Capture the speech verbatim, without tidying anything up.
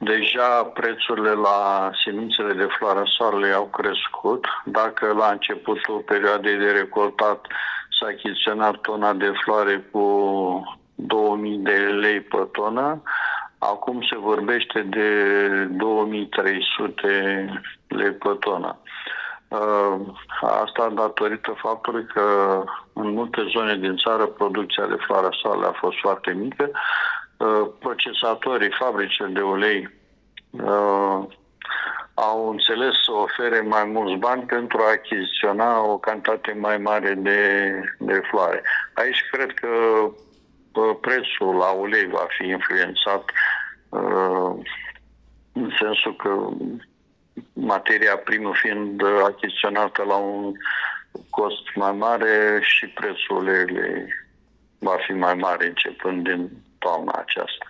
deja prețurile la semințele de floarea soarelui au crescut. Dacă la începutul perioadei de recoltat s-a achiziționat tona de floare cu două mii de lei pe tonă, acum se vorbește de două mii trei sute lei pe tonă. Asta datorită faptului că în multe zone din țară producția de floarea soarelui a fost foarte mică. Procesatorii, fabricile de ulei au înțeles să ofere mai mulți bani pentru a achiziționa o cantitate mai mare de, de floare. Aici cred că prețul la ulei va fi influențat în sensul că materia primă fiind achiziționată la un cost mai mare și prețul uleiului va fi mai mare începând din toamna aceasta.